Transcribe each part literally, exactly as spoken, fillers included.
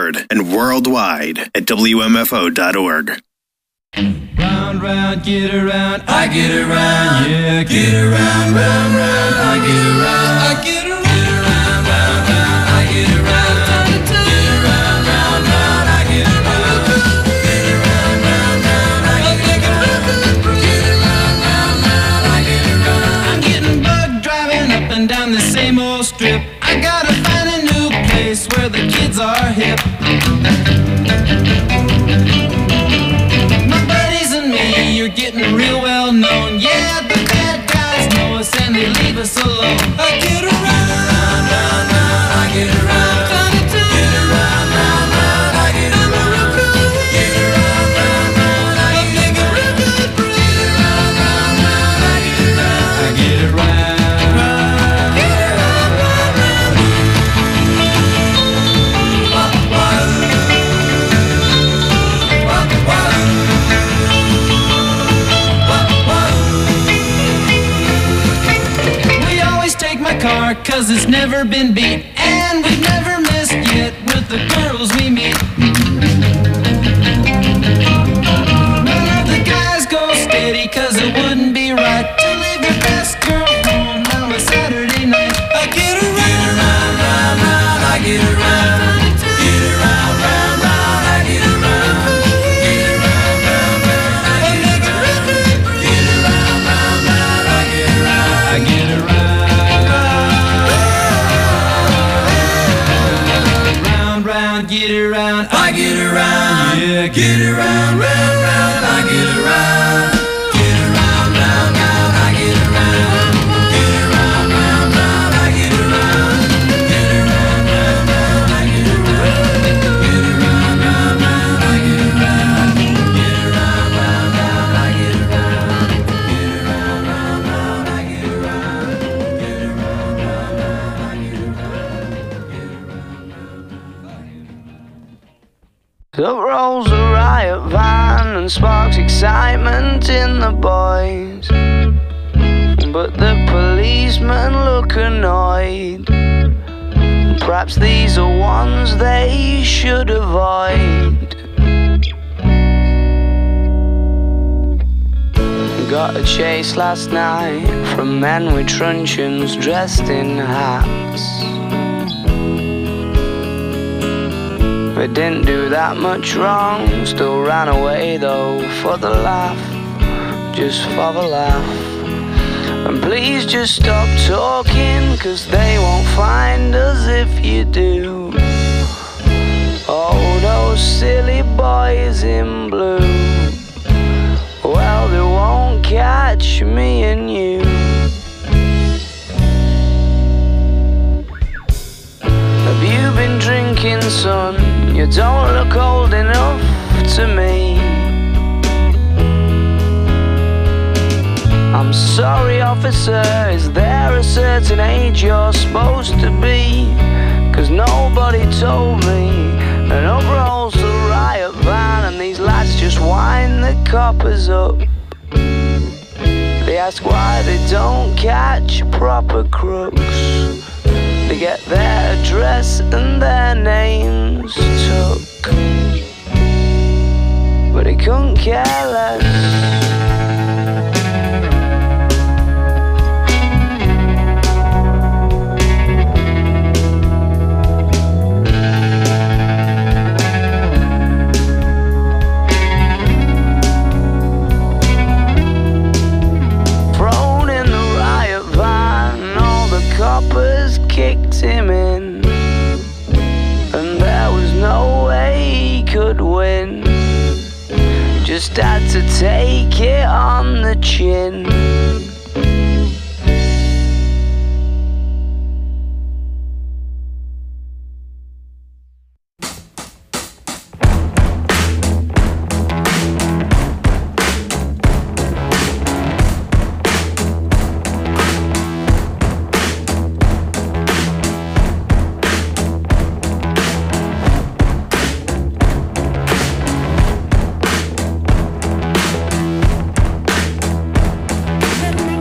Medford, and worldwide at W M F O dot org. Round, round, get around, I get around, yeah, get around, round, round, I get around, I get around, get around, round, round, I get around, get around, round, round, I get around, get around, round, round, I get around, get around, round, round, I get around. I'm getting bugged driving up and down the same old strip. I gotta find a new place where the kids are hip. You're getting real well known. Yeah, the bad guys know us and they leave us alone. I get around, round, round, round, I get around, get around, round, round, I get around, get around, round, round, I get around, get around, round, round, I get around, I get around, get around, round, round. Wah, wah, wah, wah. Car, cause it's never been beat, and we've never missed yet with the girls we meet. None of the guys go steady, cause it wouldn't be right to leave your best girl home on a Saturday night. I get around, round, round, round, I get around, get around, round, round, I get around, get around, round, round, I get around, get around, round, round, I get around, I get around. Get around, I get around, yeah, get around, round, round, I get around, get around, round, round, I get around, get around, round, round, I get around, get around, round, round, I get around, get around, round, round, I get around, get around, round, round, I get around, get around, round, round, I get around, get around, round, round, I get Up rolls a riot van and sparks excitement in the boys, but the policemen look annoyed. Perhaps these are ones they should avoid. Got a chase last night from men with truncheons dressed in hats. We didn't do that much wrong, still ran away though for the laugh, just for the laugh. And please just stop talking, cause they won't find us if you do. Oh, those silly boys in blue, well, they won't catch me and you. Have you been drinking, son? You don't look old enough to me. I'm sorry, officer, is there a certain age you're supposed to be? Cause nobody told me. And up rolls the riot van and these lads just wind the coppers up. They ask why they don't catch proper crooks. They get their address and their names took, but he couldn't care less. Thrown in the riot van, all the coppers kicked him in, and there was no way he could win. Just had to take it on the chin. Let me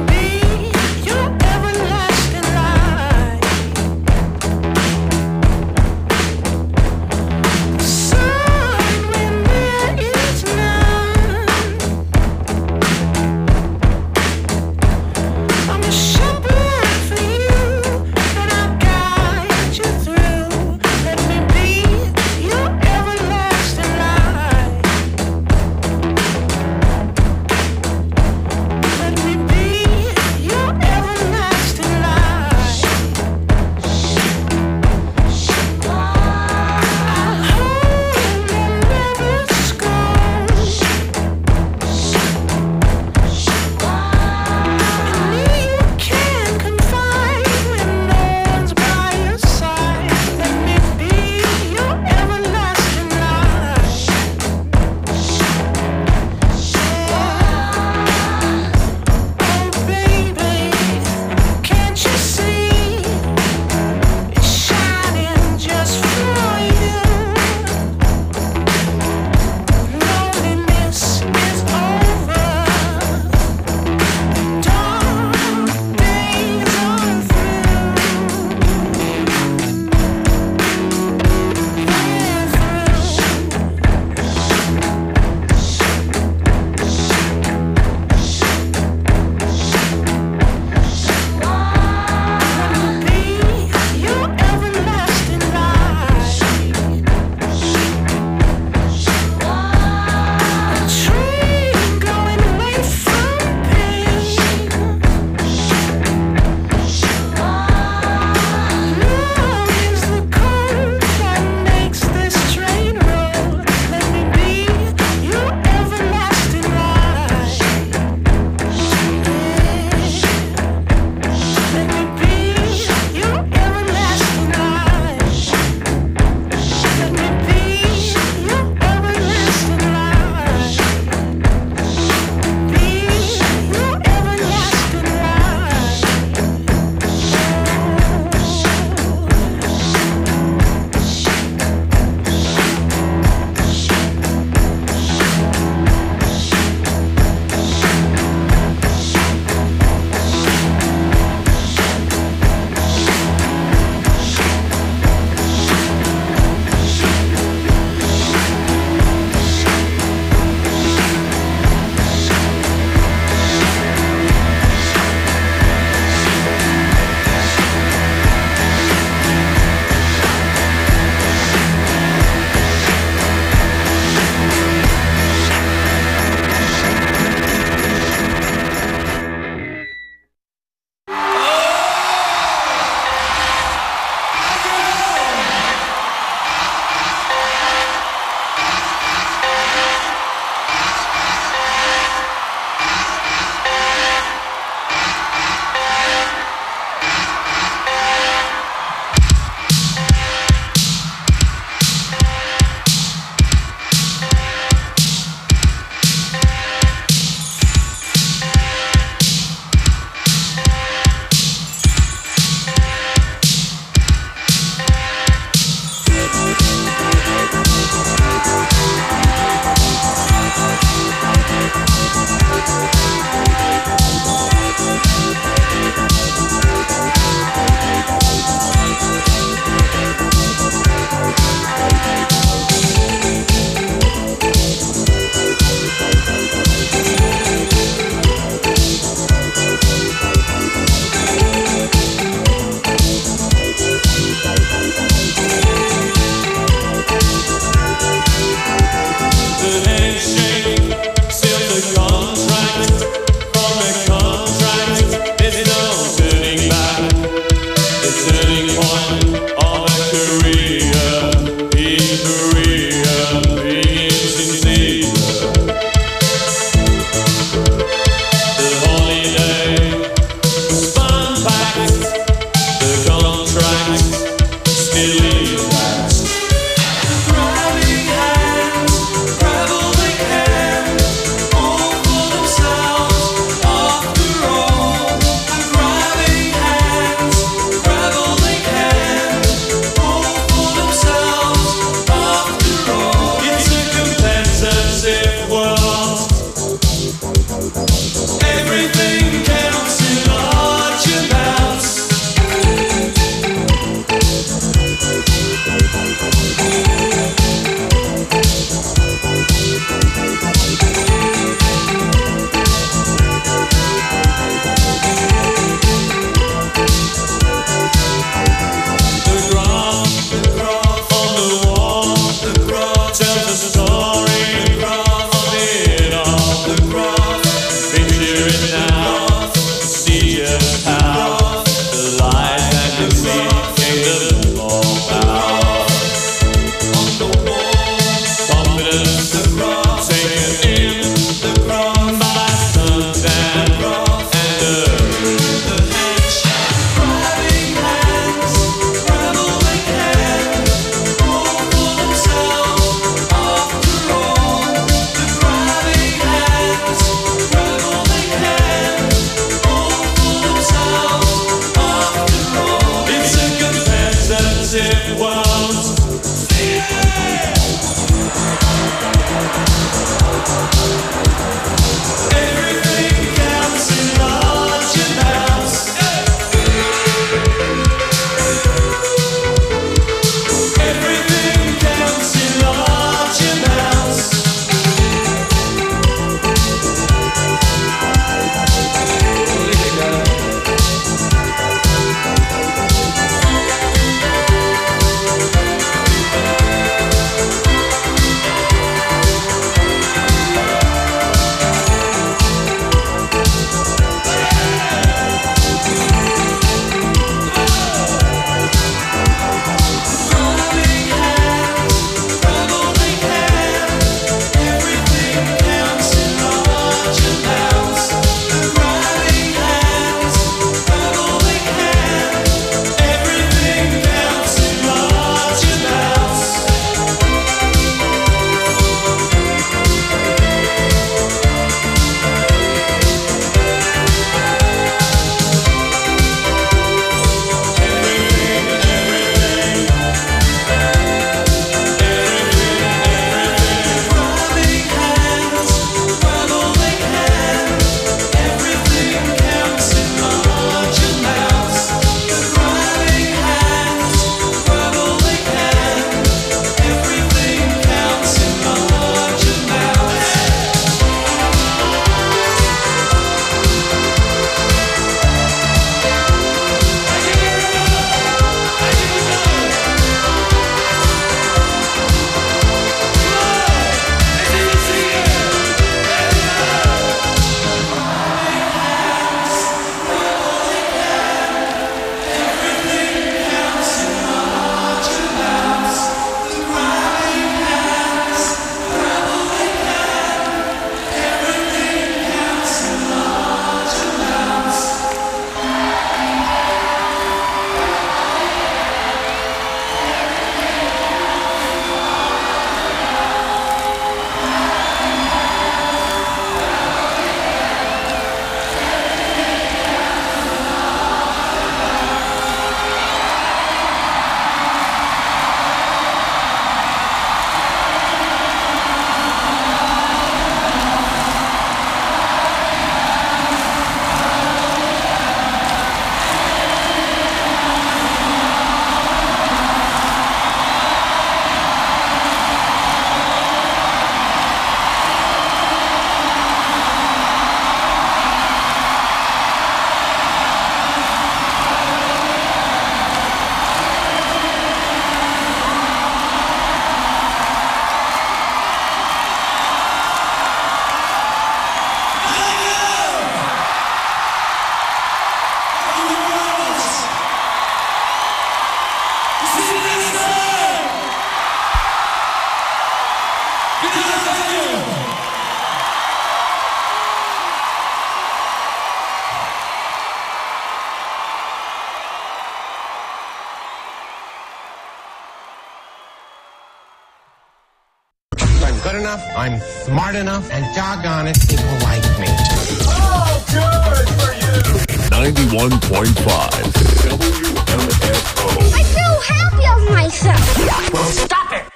good enough, I'm smart enough, and doggone it, people like me. Oh, good for you! ninety-one point five W M F O. I feel happy of myself. Well, stop it!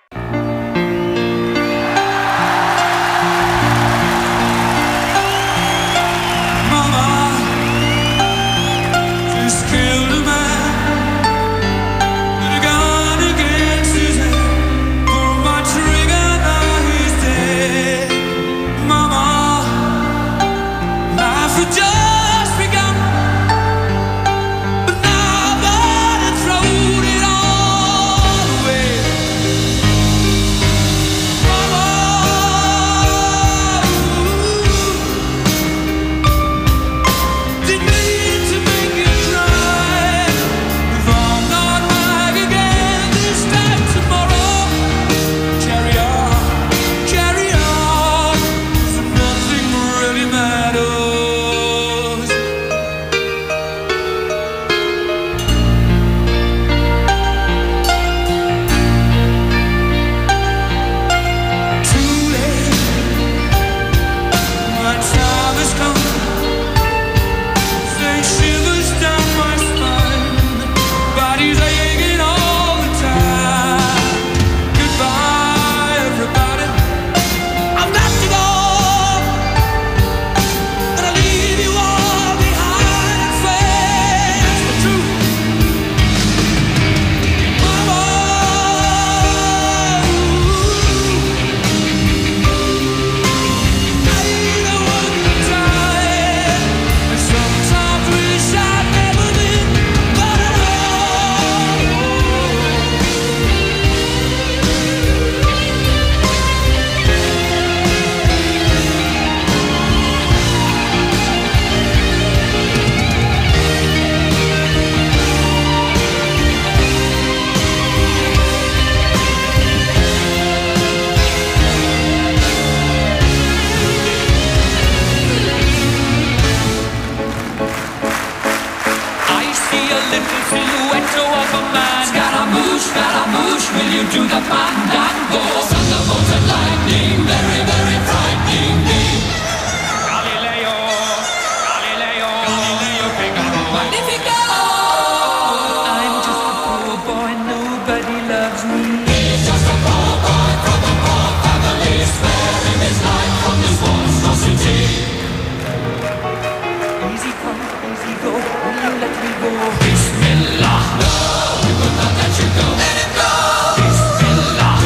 Will you do the fandango? Thunderbolts and lightning, very, very frightening me. Galileo, Galileo, Galileo Figaro, Magnifico! I'm just a poor boy, nobody loves me. He's just a poor boy from a poor family, sparing his life from this monstrosity. Easy come, easy go, will you let me go? Bismillah, no, we will not let you go. Let him go! Bismillah.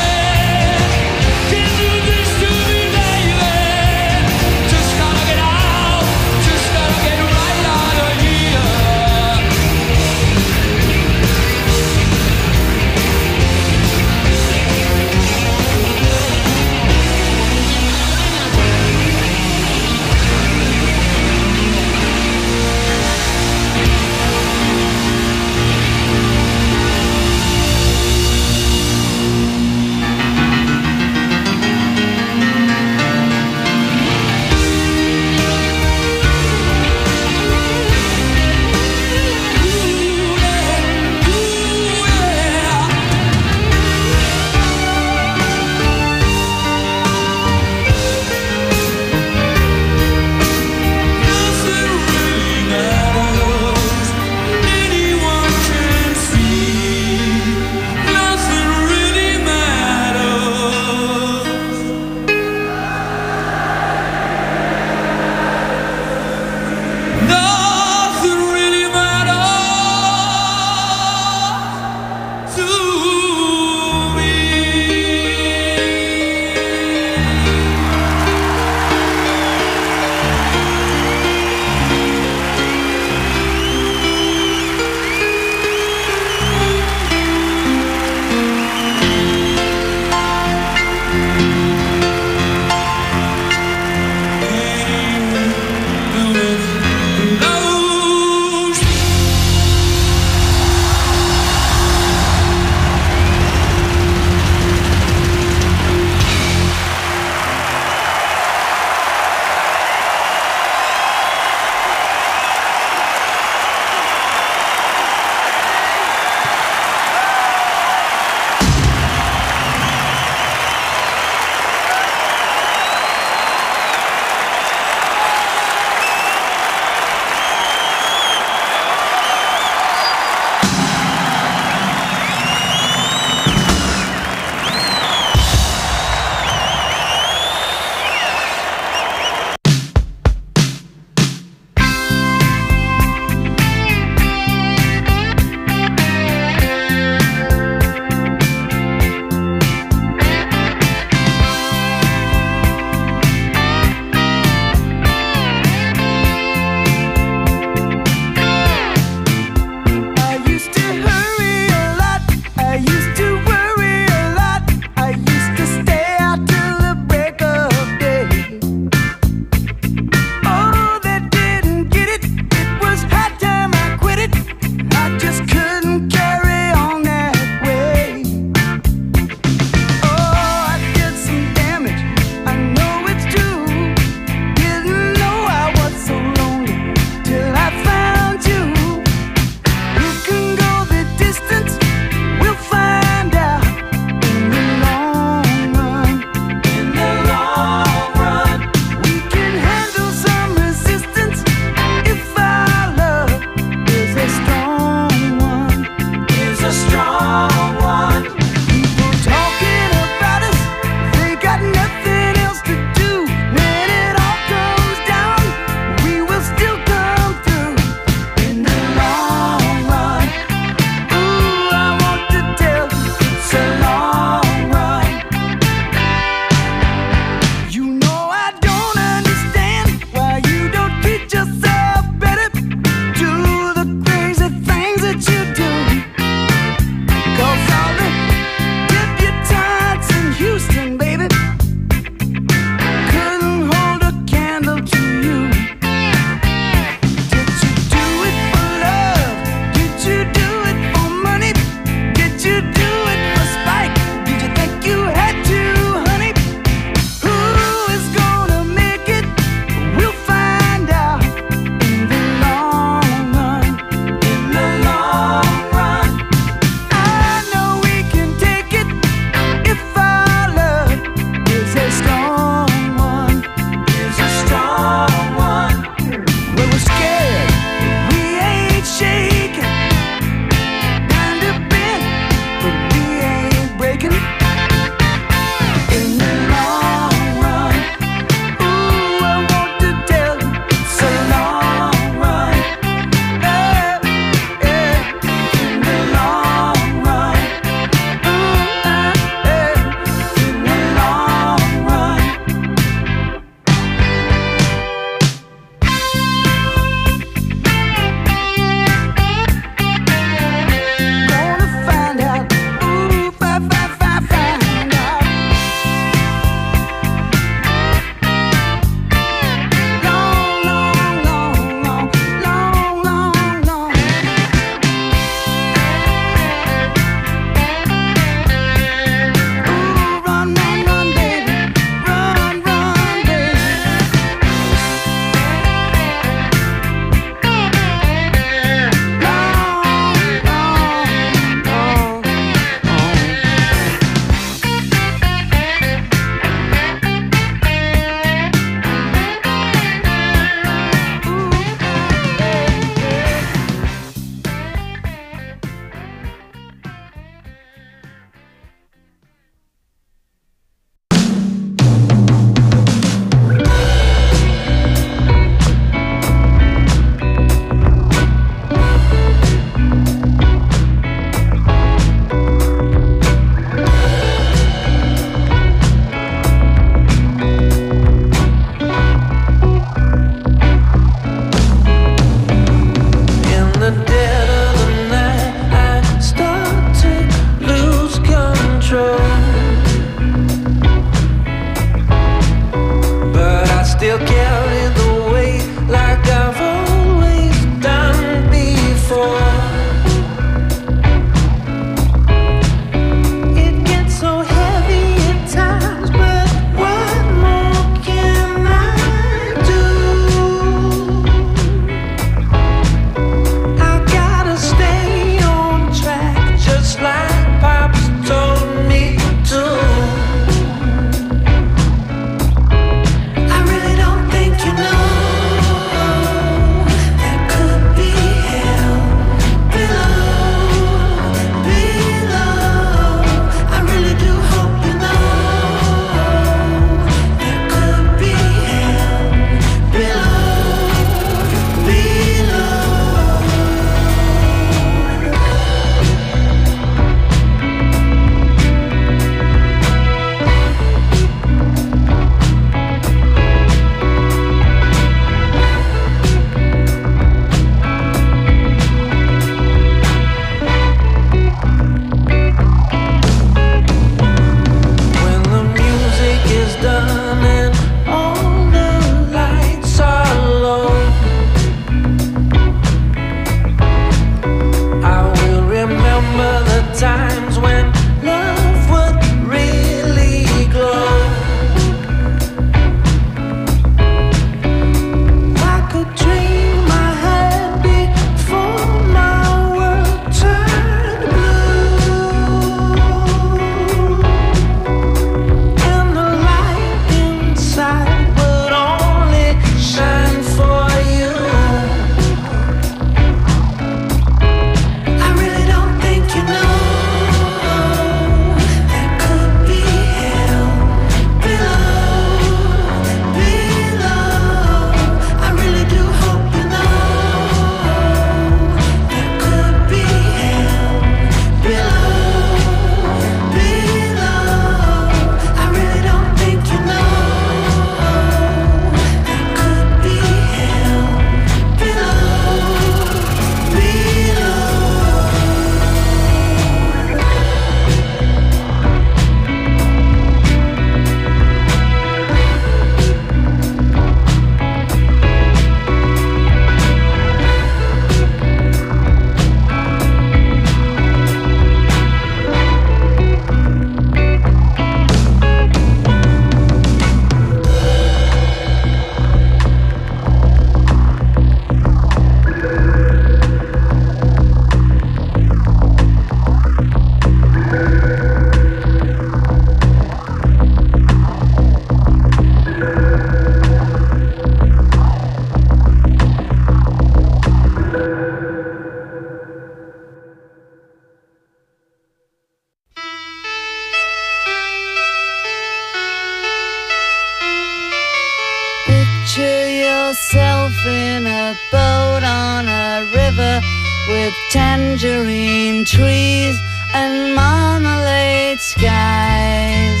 yourself in a boat on a river with tangerine trees and marmalade skies.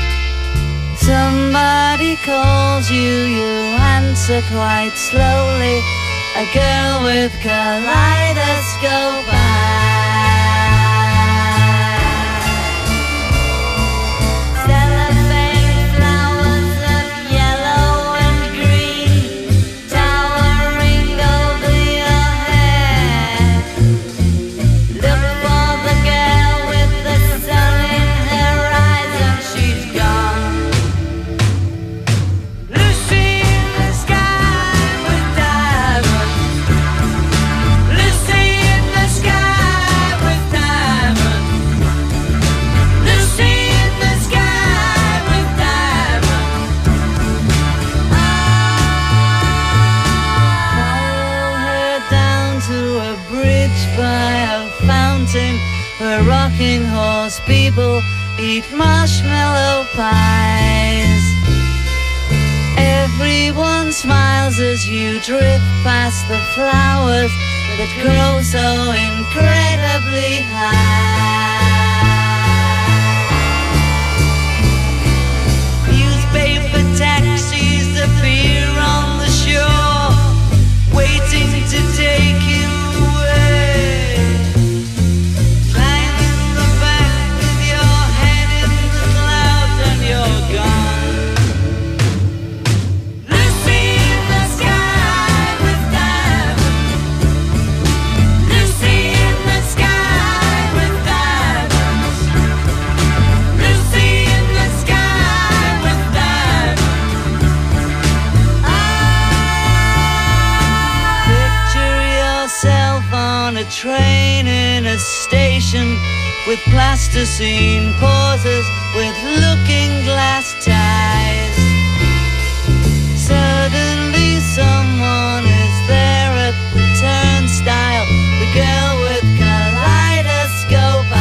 Somebody calls you, you answer quite slowly. A girl with kaleidoscope eyes. Cellophane flowers of yellow and green towering over your head. Look for the girl with the sun in her eyes and she's gone. Lucy in the sky with diamonds. Lucy in the sky with diamonds. Lucy in the sky with diamonds. Follow her down to a bridge by a fountain where rocking horse people eat marshmallow pies. Everyone smiles as you drift past the flowers that grow so incredibly high. Newspaper taxis appear on the shore, waiting to take you away. Climb in the back with your head in the clouds and you're gone. Lucy in the sky with diamonds. Lucy in the sky with diamonds. Lucy in the sky with diamonds. Picture yourself on a train in a station with plasticine pauses with looking glass ties. Suddenly someone is there at the turnstile, the girl with kaleidoscope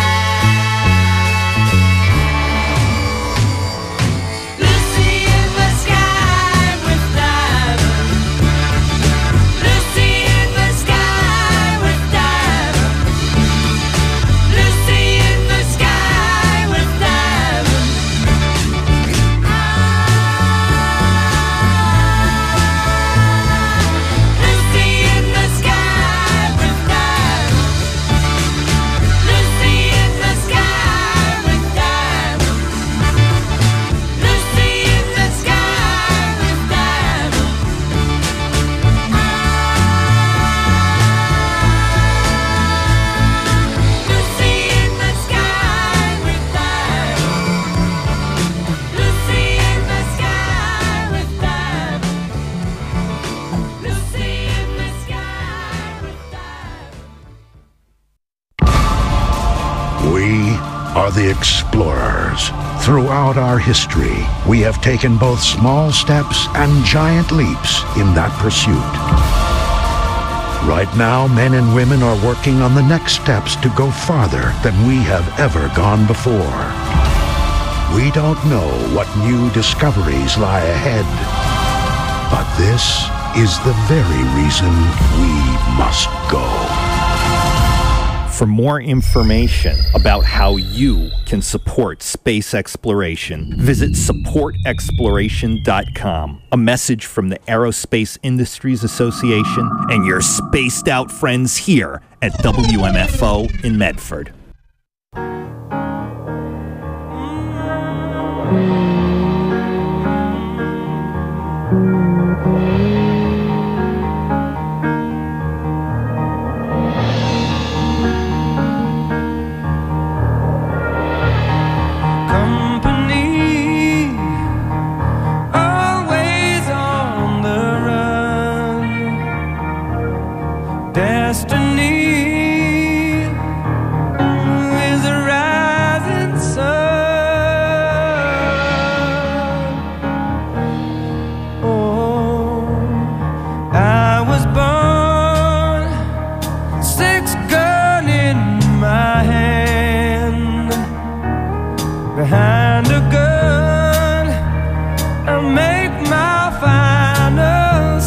eyes. Lucy in the sky with diamonds. Lucy in the sky with diamonds. Lucy in the sky with diamonds. Lucy in the sky with diamonds. Lucy in the sky with diamonds. Lucy in the sky with diamonds. Lucy in the sky with diamonds. Lucy in the sky with diamonds. Lucy in the sky with diamonds. We are the explorers. Throughout our history, we have taken both small steps and giant leaps in that pursuit. Right now, men and women are working on the next steps to go farther than we have ever gone before. We don't know what new discoveries lie ahead, but this is the very reason we must go. For more information about how you can support space exploration, visit support exploration dot com. A message from the Aerospace Industries Association and your spaced out friends here at W M F O in Medford. Company, always on the run. Destiny is a rising sun. Oh, I was born, six gun in my hand. Behind a gun, I make my final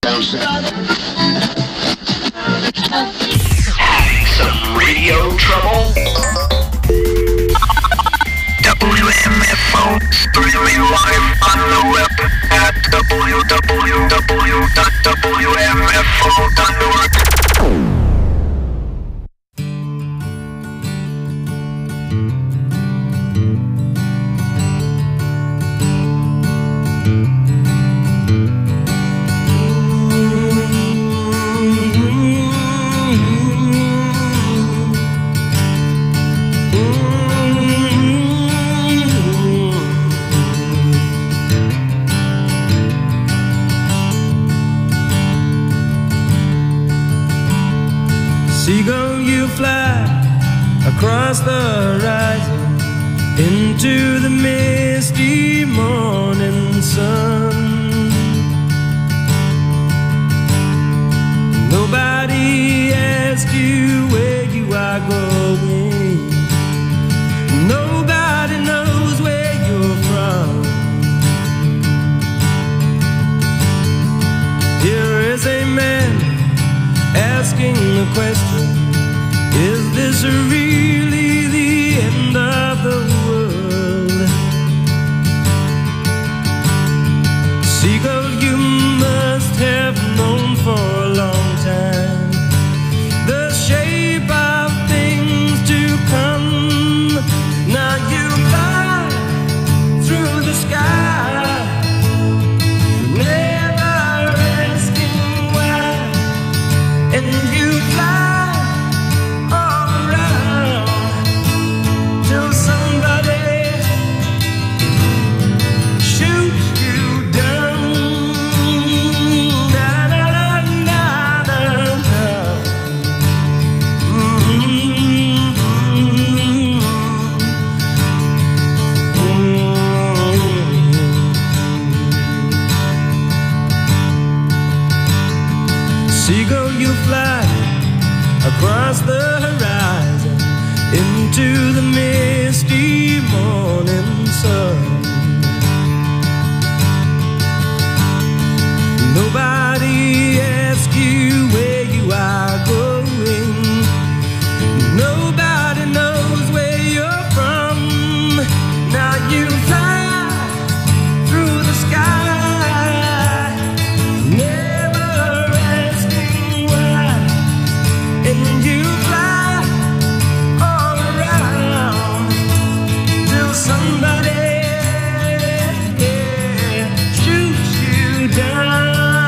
Having some radio trouble? W M F O streaming live on the web at w w w dot w m f o dot org. Seagull, you fly across the horizon into the misty morning sun. Nobody asks you where you are going. Nobody knows where you're from. Here is a man asking the question, is this really the end of the world? Seagull, you must have known for a long time the shape of things to come. Now you fly through the sky, never asking why, and you fly all around till somebody shoots you down. Na, na, na, na, na, na. Mm-hmm. Mm-hmm. Seagull, you fly across the horizon into the misty morning sun. Nobody asks you where you are going. Nobody knows where you're from. Now you fly through the sky, never asking why, and you fly all around till somebody, yeah, shoots you down.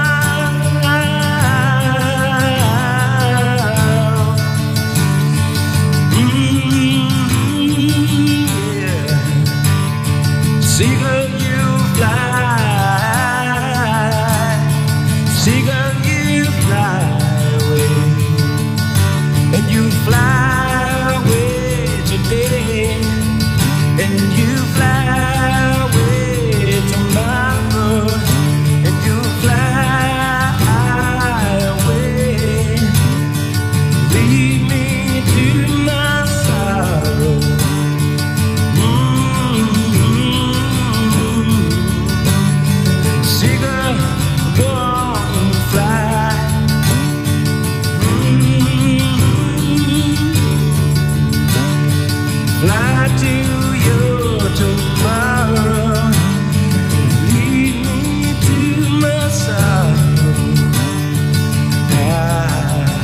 Mm, yeah. Seagull, you fly. Seagull, you fly away. And you fly away today, and you fly away tomorrow, and you fly away, lead me to my sorrow. Mm-hmm. Seagull, go on, fly. Fly to your tomorrow, lead me to my sorrow. Ah.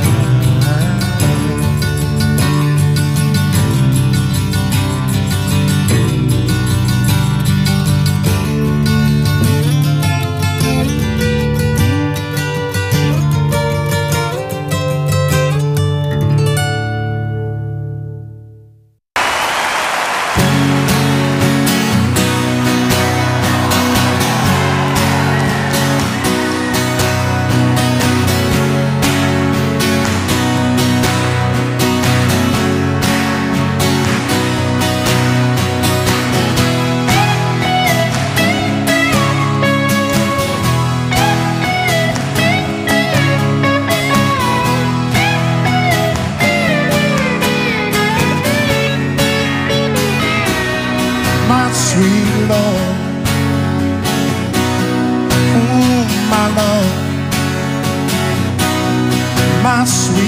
My sweet Lord, ooh, my Lord,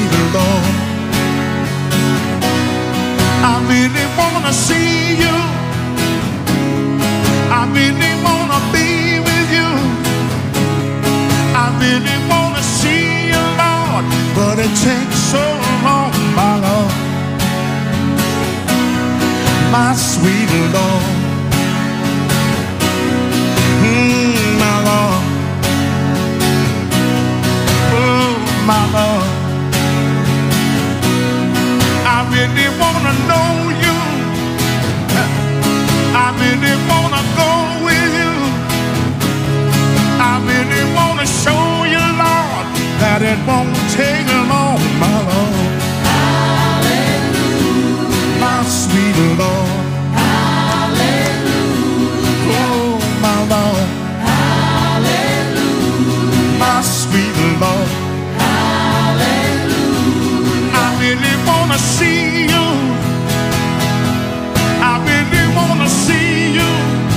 sweet Lord. I really wanna see you. I really wanna be with you. I really wanna see you, Lord, but it takes so long, my Lord, my sweet Lord. Mm, my Lord, oh my Lord, I really wanna know you. I really wanna go with you. I really wanna show you, Lord, that it won't take long, my Lord. Hallelujah, my sweet Lord. Hallelujah, oh my Lord. Hallelujah, my sweet Lord. Hallelujah, I really wanna see you. I really wanna see you.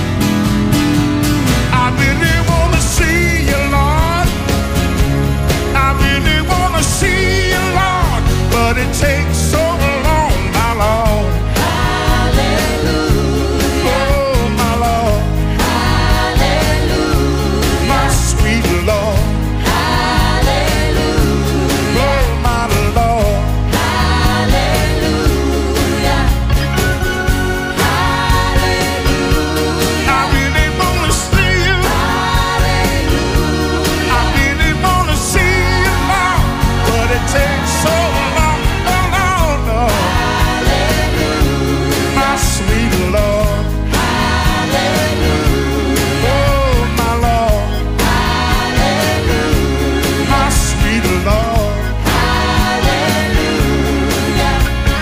I really wanna see you, Lord. I really wanna see you, Lord, but it takes so long, my Lord. Hallelujah, oh my Lord. Hallelujah, my sweet Lord. Hallelujah, oh my Lord. Hallelujah, hallelujah, I really wanna see you. Hallelujah, I really wanna see you, Lord, but it takes so long, oh Lord, Lord. Hallelujah, my sweet Lord. Hallelujah, oh my Lord. Hallelujah, my sweet Lord. Hallelujah.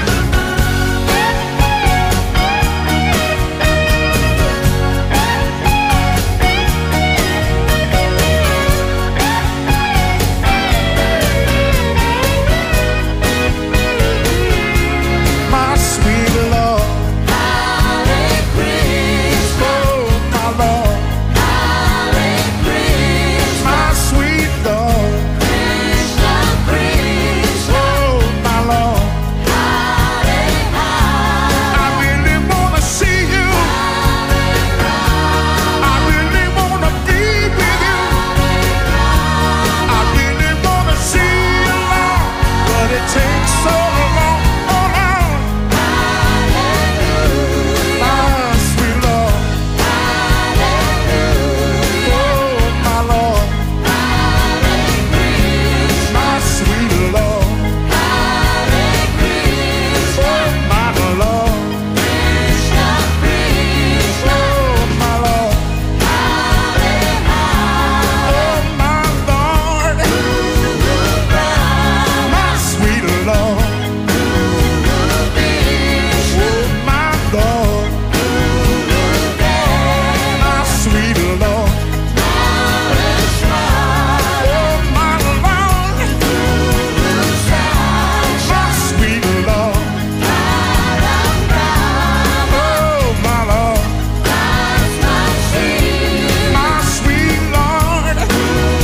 My sweet Lord. Hare Krishna. Oh, my Lord. Hare Krishna. My sweet Lord. Krishna Krishna. Oh, my Lord. Hare Hare. I really wanna see you. I really wanna be with you. I really wanna see you, Lord, but it takes so long, oh Lord. My sweet Lord. Oh, my Lord. My sweet Lord. Oh, my Lord. Oh, my Lord. Oh, my Lord. My sweet Lord. Oh, my Lord. My sweet Lord. Oh, my Lord. My sweet Lord. Oh, my Lord. My sweet Lord. Oh,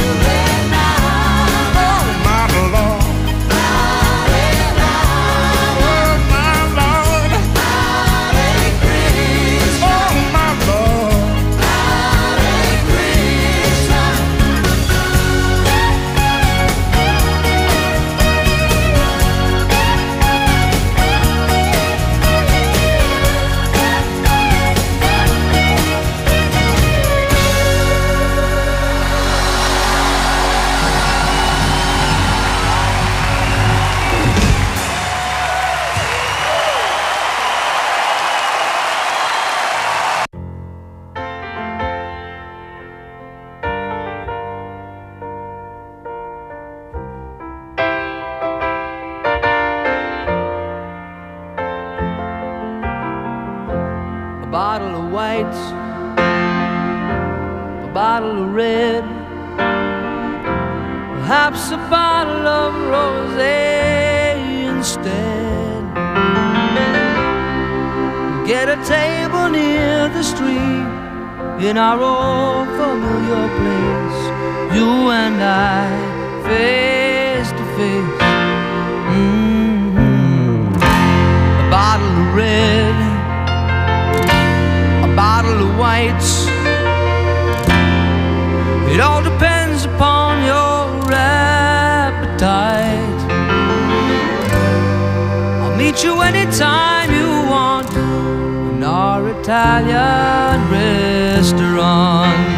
my Lord. Oh, my Lord. Oh, my Lord. A bottle of white, a bottle of red, perhaps a bottle of rosé instead. Get a table near the street in our old familiar place, you and I face to face. meet you anytime you want in our Italian restaurant.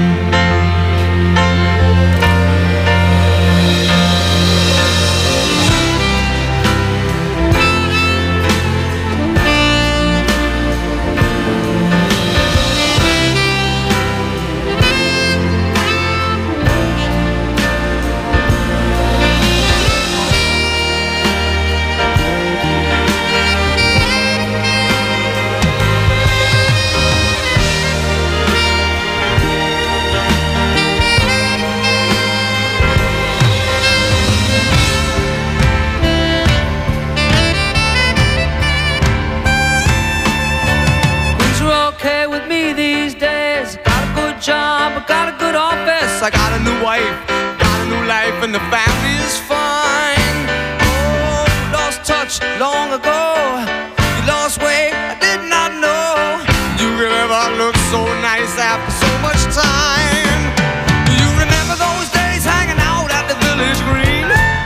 I got a new wife, got a new life, and the family is fine. Oh, you lost touch long ago. You lost weight, I did not know. You could ever look so nice after so much time. You remember those days hanging out at the village green?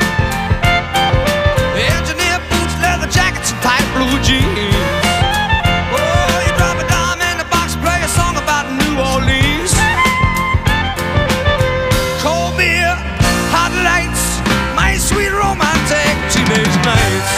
Engineer boots, leather jackets, and tight blue jeans. Oh, you drop a dime in the box, play a song about New Orleans. Hot lights, my sweet romantic teenage nights.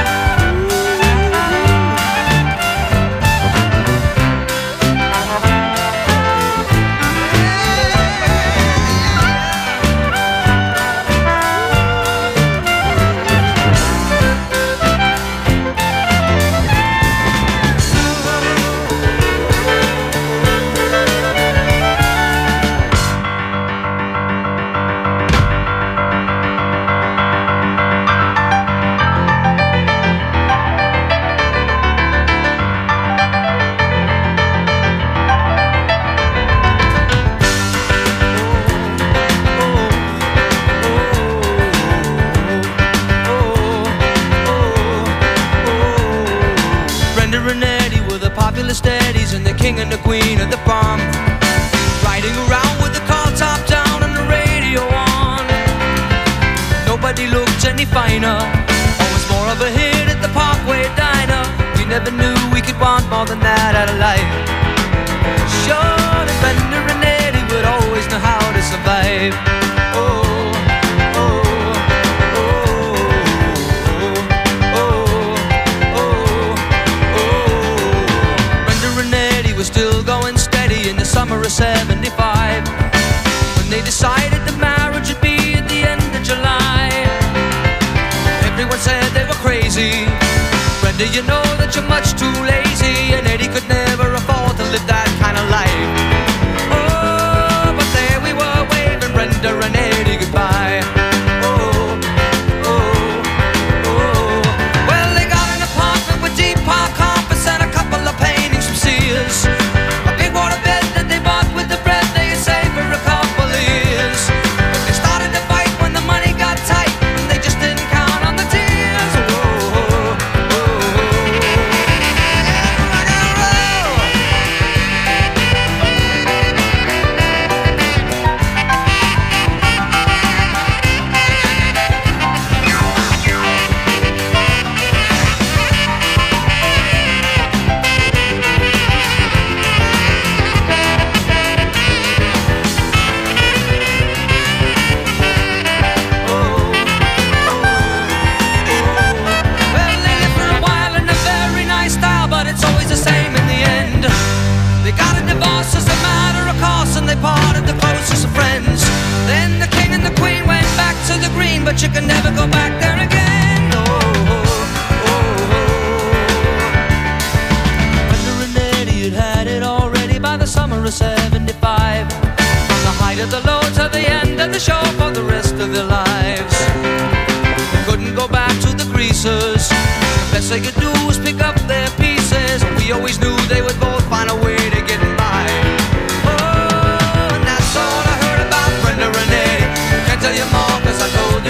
Steadies and the king and the queen of the palm, riding around with the car top down and the radio on. Nobody looked any finer, always more of a hit at the Parkway Diner. We never knew we could want more than that out of life. Sure, the Bender and Eddie would always know how to survive. Oh, summer of seventy-five, when they decided the marriage would be at the end of July. Everyone said they were crazy. Brenda, you know that you're much too lazy, and Eddie could never afford to live that kind of life. Oh, but there we were waving Brenda and Eddie goodbye. Oh, oh, oh. Well, they got an apartment with deep park carpets and a couple of paintings from Sears. But you can never go back there again. Oh, oh, oh. Brenda and Eddie had had it already by the summer of seventy-five. From the height of the low to the end of the show for the rest of their lives. They couldn't go back to the greasers. The best they could do was pick up their pieces. We always knew they would both find a way